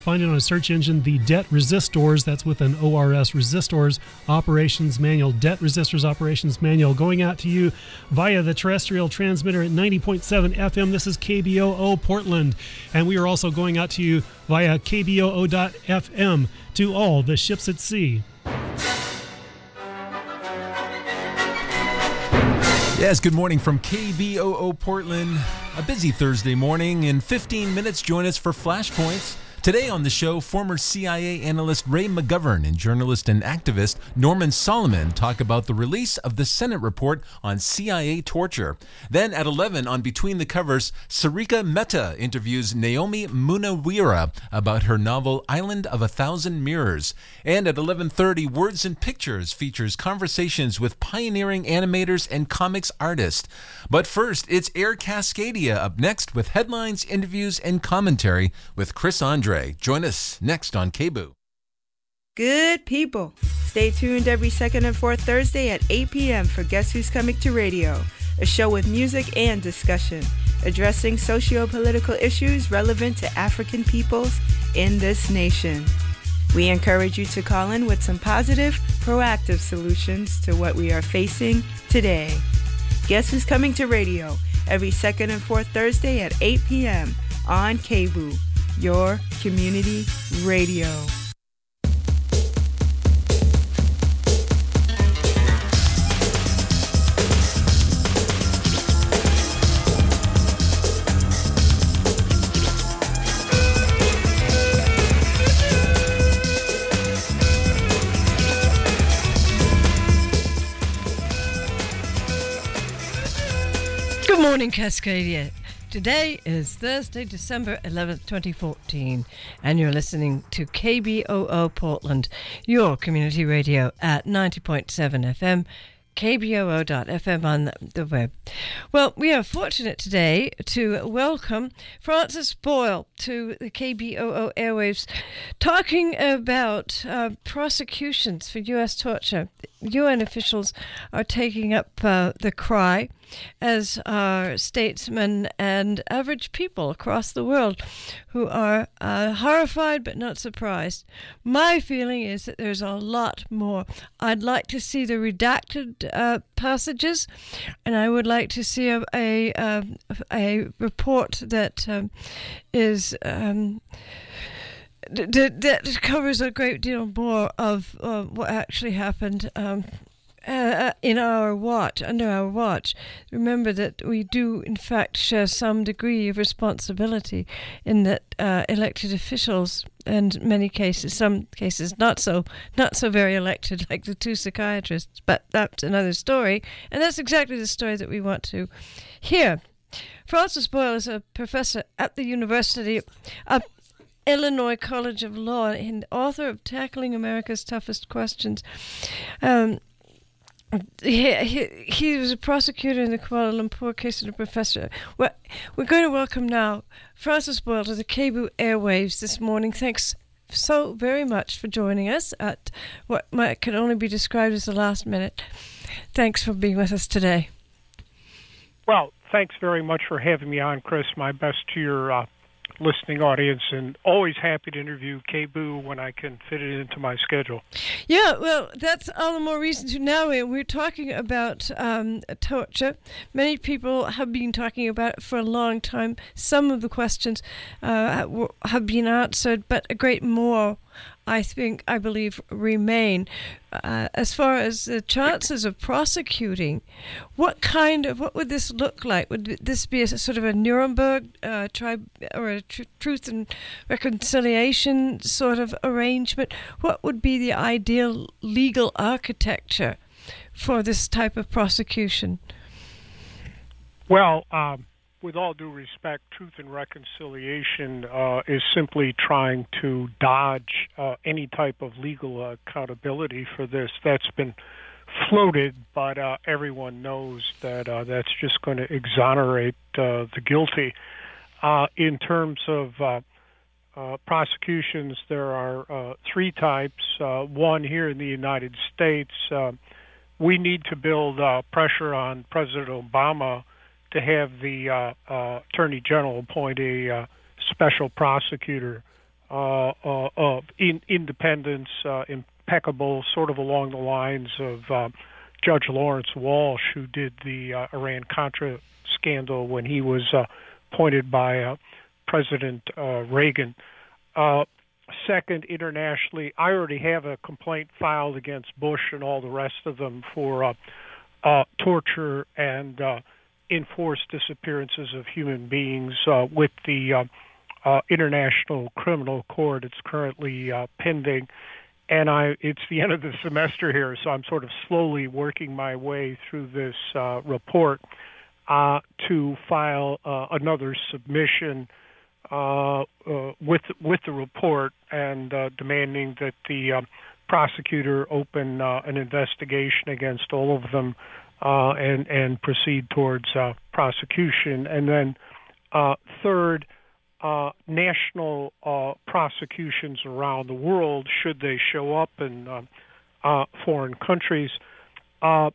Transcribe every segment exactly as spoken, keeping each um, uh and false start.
Find it on a search engine, the Debt Resistors, that's with an O R S, Resistors Operations Manual, Debt Resistors Operations Manual, going out to you via the terrestrial transmitter at ninety point seven F M. This is K B O O Portland, and we are also going out to you via K B O O dot F M to all the ships at sea. Yes, good morning from K B O O Portland. A busy Thursday morning. In fifteen minutes, join us for Flashpoints. Today on the show, former C I A analyst Ray McGovern and journalist and activist Norman Solomon talk about the release of the Senate report on C I A torture. Then at eleven on Between the Covers, Sarika Mehta interviews Naomi Munawira about her novel Island of a Thousand Mirrors. And at eleven thirty, Words and Pictures features conversations with pioneering animators and comics artists. But first, it's Air Cascadia up next with headlines, interviews, and commentary with Chris Andre. Join us next on K B O O. Good people. Stay tuned every second and fourth Thursday at eight p.m. for Guess Who's Coming to Radio, a show with music and discussion, addressing socio-political issues relevant to African peoples in this nation. We encourage you to call in with some positive, proactive solutions to what we are facing today. Guess Who's Coming to Radio, every second and fourth Thursday at eight p.m. on K B O O. Your community radio. Good morning, Cascadia. Today is Thursday, December eleventh, twenty fourteen, and you're listening to K B O O Portland, your community radio at ninety point seven F M, K B O O dot F M on the web. Well, we are fortunate today to welcome Francis Boyle to the K B O O airwaves, talking about uh, prosecutions for U S torture. U N officials are taking up uh, the cry, as are statesmen and average people across the world who are uh, horrified but not surprised. My feeling is that there's a lot more. I'd like to see the redacted uh, passages, and I would like to see a a, a, a report that um, is um, that, that covers a great deal more of uh, what actually happened um, uh, in our watch, under our watch. Remember that we do, in fact, share some degree of responsibility in that uh, elected officials, and in many cases, some cases not so, not so very elected, like the two psychiatrists, but that's another story, and that's exactly the story that we want to hear. Francis Boyle is a professor at the University of Illinois College of Law and author of Tackling America's Toughest Questions. Um, he, he, he was a prosecutor in the Kuala Lumpur case and a professor. Well, we're going to welcome now Francis Boyle to the K B O O airwaves this morning. Thanks so very much for joining us at what might, can only be described as the last minute. Thanks for being with us today. Well, thanks very much for having me on, Chris. My best to your uh, listening audience, and always happy to interview K B O O when I can fit it into my schedule. Yeah, well, that's all the more reason to now. We're talking about um, torture. Many people have been talking about it for a long time. Some of the questions uh, have been answered, but a great more, I think, I believe, remain. Uh, as far as the chances of prosecuting, what kind of, what would this look like? Would this be a sort of a Nuremberg uh, tribe or a tr- truth and reconciliation sort of arrangement? What would be the ideal legal architecture for this type of prosecution? Well, um, with all due respect, Truth and Reconciliation uh, is simply trying to dodge uh, any type of legal accountability for this. That's been floated, but uh, everyone knows that uh, that's just going to exonerate uh, the guilty. Uh, in terms of uh, uh, prosecutions, there are uh, three types. Uh, one, here in the United States, uh, we need to build uh, pressure on President Obama to have the uh, uh, Attorney General appoint a uh, special prosecutor uh, uh, of in, independence, uh, impeccable, sort of along the lines of uh, Judge Lawrence Walsh, who did the uh, Iran-Contra scandal when he was uh, appointed by uh, President uh, Reagan. Uh, second, internationally, I already have a complaint filed against Bush and all the rest of them for uh, uh, torture and uh, enforced disappearances of human beings uh, with the uh, uh, International Criminal Court. It's currently uh, pending, and I it's the end of the semester here, so I'm sort of slowly working my way through this uh, report uh, to file uh, another submission uh, uh, with with the report and uh, demanding that the uh, prosecutor open uh, an investigation against all of them uh, and and proceed towards uh, prosecution. And then uh, third, uh, national uh, prosecutions around the world, should they show up in uh, uh, foreign countries. Uh,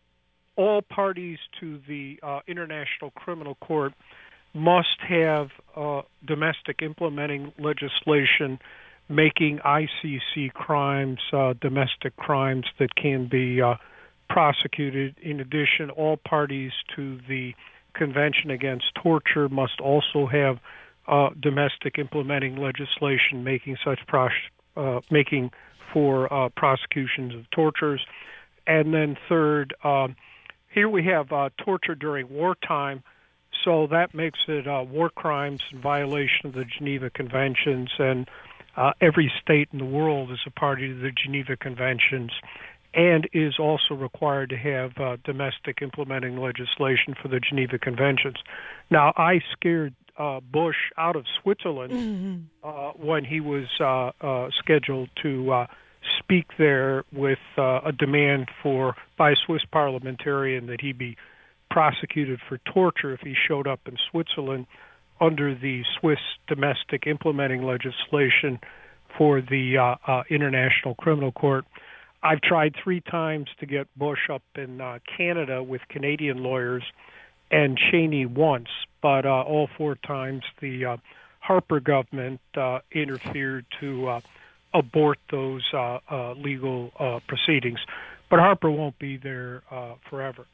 all parties to the uh, International Criminal Court must have uh, domestic implementing legislation making I C C crimes uh, domestic crimes that can be uh, prosecuted. In addition, all parties to the Convention Against Torture must also have uh, domestic implementing legislation making such pros- uh, making for uh, prosecutions of tortures. And then third, um, here we have uh, torture during wartime, so that makes it uh, war crimes in violation of the Geneva Conventions, and uh, every state in the world is a party to the Geneva Conventions and is also required to have uh, domestic implementing legislation for the Geneva Conventions. Now, I scared uh, Bush out of Switzerland mm-hmm. uh, when he was uh, uh, scheduled to uh, speak there with uh, a demand for by a Swiss parliamentarian that he be prosecuted for torture if he showed up in Switzerland under the Swiss domestic implementing legislation for the uh, uh, International Criminal Court. I've tried three times to get Bush up in uh, Canada with Canadian lawyers, and Cheney once, but uh, all four times the uh, Harper government uh, interfered to uh, abort those uh, uh, legal uh, proceedings. But Harper won't be there uh, forever.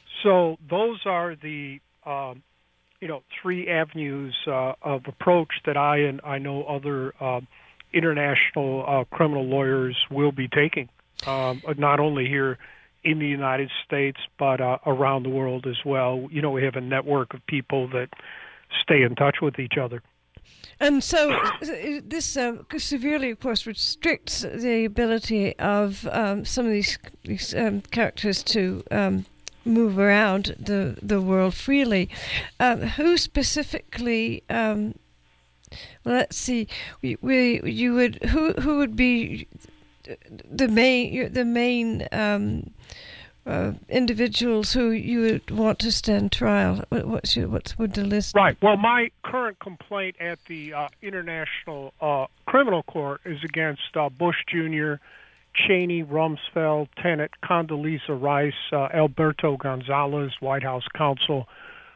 So those are the um, you know three avenues uh, of approach that I and I know other uh, international uh, criminal lawyers will be taking. Um, not only here in the United States, but uh, around the world as well. You know, we have a network of people that stay in touch with each other. And so this uh, severely, of course, restricts the ability of um, some of these, these um, characters to um, move around the, the world freely. Um, who specifically... Um, well, let's see. We, we you would who who would be the main the main um, uh, individuals who you would want to stand trial? What what's your, what would the list? Right. Well, my current complaint at the uh, International uh, Criminal Court is against uh, Bush Junior, Cheney, Rumsfeld, Tenet, Condoleezza Rice, uh, Alberto Gonzalez, White House counsel.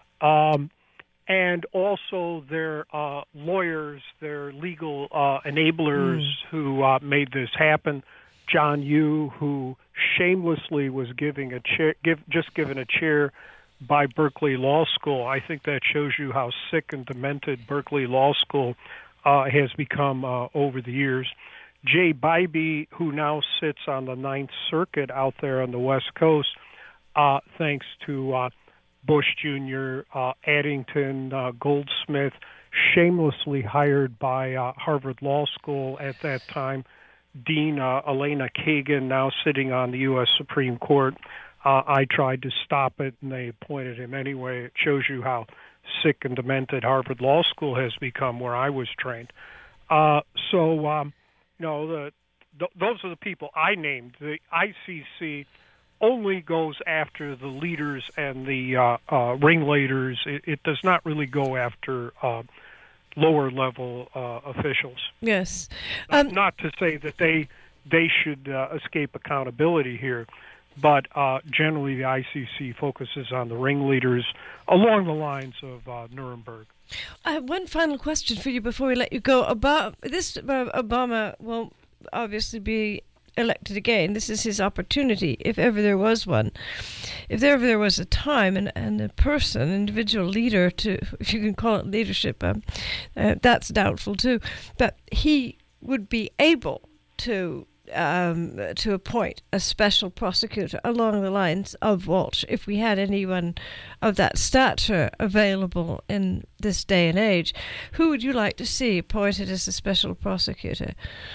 Um, And also their uh, lawyers, their legal uh, enablers mm. who uh, made this happen. John Yoo, who shamelessly was giving a chair, give, just given a chair by Berkeley Law School. I think that shows you how sick and demented Berkeley Law School uh, has become uh, over the years. Jay Bybee, who now sits on the Ninth Circuit out there on the West Coast, uh, thanks to uh, Bush Junior, uh, Addington, uh, Goldsmith, shamelessly hired by uh, Harvard Law School at that time. Dean uh, Elena Kagan, now sitting on the U S Supreme Court. Uh, I tried to stop it, and they appointed him anyway. It shows you how sick and demented Harvard Law School has become, where I was trained. Uh, so, um, you know, the, th- those are the people I named. The I C C only goes after the leaders and the uh, uh, ringleaders. It, it does not really go after uh, lower-level uh, officials. Yes. Um, uh, not to say that they they should uh, escape accountability here, but uh, generally the I C C focuses on the ringleaders along the lines of uh, Nuremberg. I have one final question for you before we let you go. About this, uh, Obama will obviously be elected again. This is his opportunity, if ever there was one. If ever there was a time and, and a person, an individual leader, to, if you can call it leadership, um, uh, that's doubtful too, but he would be able to um, to appoint a special prosecutor along the lines of Walsh, if we had anyone of that stature available in this day and age. Who would you like to see appointed as a special prosecutor?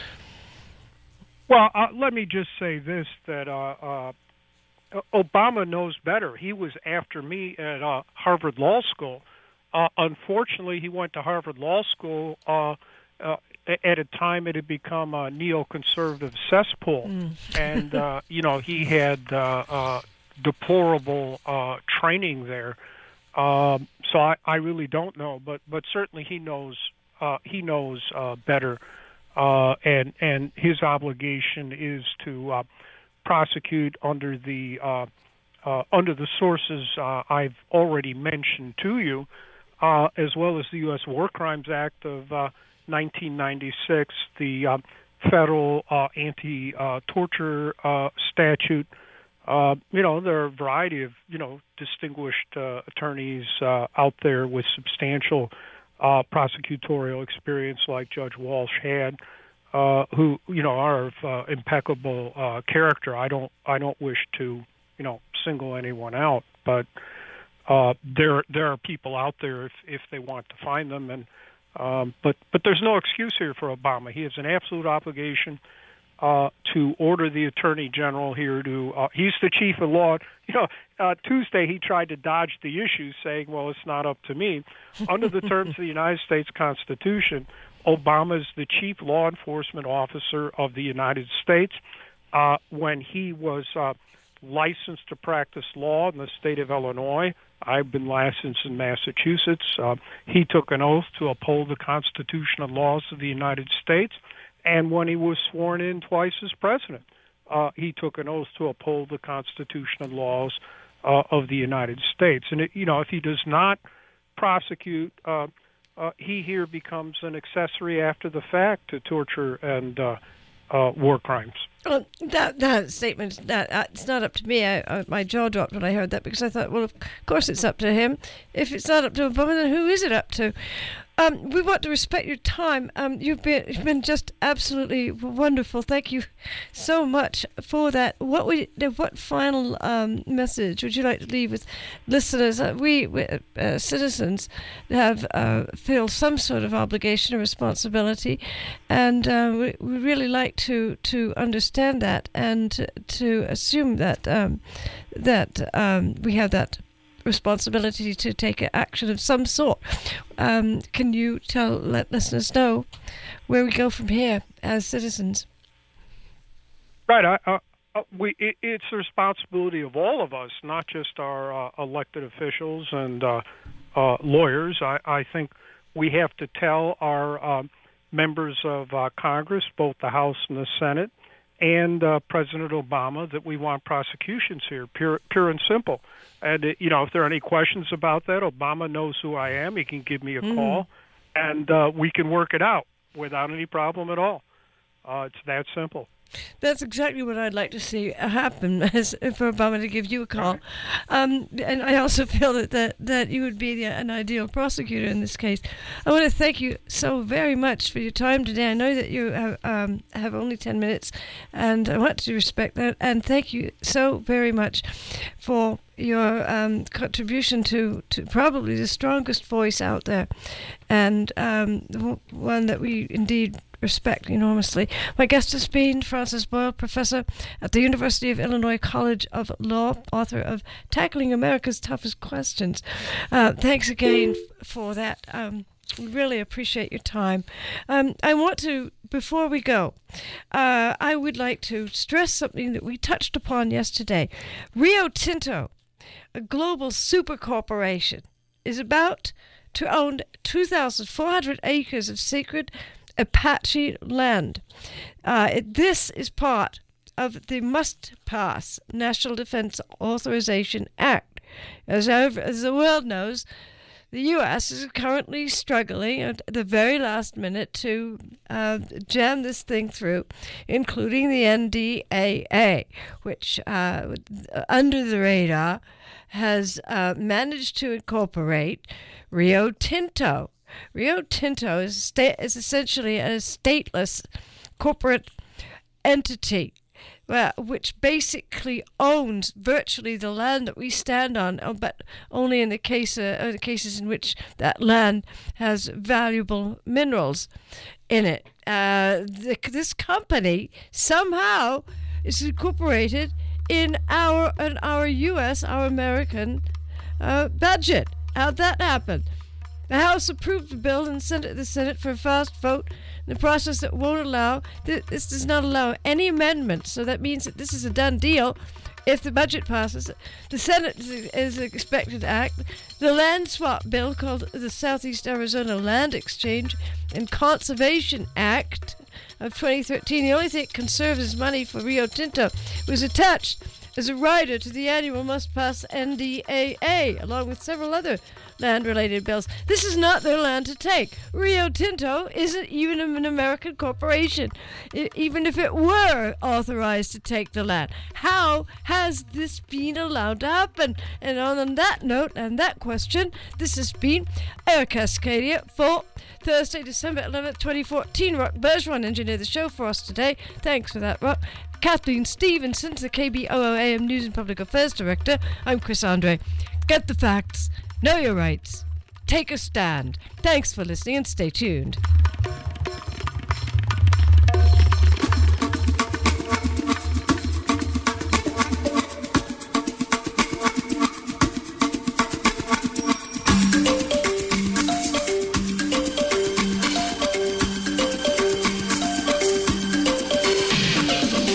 Well, uh, let me just say this, that uh, uh, Obama knows better. He was after me at uh, Harvard Law School. Uh, unfortunately, he went to Harvard Law School uh, uh, at a time it had become a neoconservative cesspool. Mm. and, uh, you know, he had uh, uh, deplorable uh, training there. Um, so I, I really don't know, but, but certainly he knows, uh, he knows uh, better. Uh, and and his obligation is to uh, prosecute under the uh, uh, under the sources uh, I've already mentioned to you, uh, as well as the U S War Crimes Act of uh, nineteen ninety-six, the uh, federal uh, anti-torture uh, statute. Uh, you know, there are a variety of you know distinguished uh, attorneys uh, out there with substantial Uh, prosecutorial experience like Judge Walsh had, uh, who you know are of uh, impeccable uh, character. I don't I don't wish to you know single anyone out, but uh, there there are people out there if if they want to find them, and um, but but there's no excuse here for Obama. He has an absolute obligation uh, to order the Attorney General here to. Uh, he's the chief of law. You know, uh, Tuesday he tried to dodge the issue, saying, "Well, it's not up to me." Under the terms of the United States Constitution, Obama is the chief law enforcement officer of the United States. Uh, when he was uh, licensed to practice law in the state of Illinois, I've been licensed in Massachusetts. Uh, he took an oath to uphold the Constitution and laws of the United States. And when he was sworn in twice as president, uh, he took an oath to uphold the Constitution and laws uh, of the United States. And, it, you know, if he does not prosecute, uh, uh, he here becomes an accessory after the fact to torture and uh, uh, war crimes. Well, that that statement, that uh, it's not up to me. I, I, my jaw dropped when I heard that, because I thought, well, of course it's up to him. If it's not up to Obama, then who is it up to? Um, we want to respect your time. Um, you've been you've been just absolutely wonderful. Thank you so much for that. What would what final um, message would you like to leave with listeners? Uh, we, we uh, citizens have uh, feel some sort of obligation or responsibility, and uh, we, we really like to to understand that and to assume that um, that um, we have that responsibility to take action of some sort. Um, can you tell, let listeners know where we go from here as citizens? Right. I, uh, we, it, it's the responsibility of all of us, not just our uh, elected officials and uh, uh, lawyers. I, I think we have to tell our uh, members of uh, Congress, both the House and the Senate, and uh, President Obama, that we want prosecutions here, pure, pure and simple. And, uh, you know, if there are any questions about that, Obama knows who I am. He can give me a mm. call, and uh, we can work it out without any problem at all. Uh, it's that simple. That's exactly what I'd like to see happen, is for Obama to give you a call. Um, and I also feel that, that, that you would be the, an ideal prosecutor in this case. I want to thank you so very much for your time today. I know that you have, um, have only ten minutes, and I want to respect that. And thank you so very much for your um, contribution to, to probably the strongest voice out there, and um, one that we indeed respect enormously. My guest has been Francis Boyle, professor at the University of Illinois College of Law, author of Tackling America's Toughest Questions. Uh, thanks again f- for that. Um, we really appreciate your time. Um, I want to, before we go, uh, I would like to stress something that we touched upon yesterday. Rio Tinto, a global super corporation, is about to own two thousand four hundred acres of sacred Apache land. Uh, it, this is part of the must-pass National Defense Authorization Act. As, as the world knows, the U S is currently struggling at the very last minute to uh, jam this thing through, including the N D A A, which uh, under the radar has uh, managed to incorporate Rio Tinto. Rio Tinto is, sta- is essentially a stateless corporate entity, well, which basically owns virtually the land that we stand on, but only in the case uh, in the cases in which that land has valuable minerals in it. Uh, the, this company somehow is incorporated in our in our U S, our American uh, budget. How'd that happen? The House approved the bill and sent it to the Senate for a fast vote, in a process that won't allow, this does not allow any amendments, so that means that this is a done deal. If the budget passes, the Senate is expected to act. The land swap bill, called the Southeast Arizona Land Exchange and Conservation Act of twenty thirteen, the only thing that conserves money for Rio Tinto, was attached as a rider to the annual must-pass N D A A, along with several other land-related bills. This is not their land to take. Rio Tinto isn't even an American corporation, I- even if it were authorized to take the land. How has this been allowed to happen? And on that note and that question, this has been Air Cascadia for Thursday, December eleventh, twenty fourteen. Rock Bergeron engineered the show for us today. Thanks for that, Rock. Kathleen Stevenson, the K B O O A M News and Public Affairs Director. I'm Chris Andre. Get the facts. Know your rights. Take a stand. Thanks for listening and stay tuned.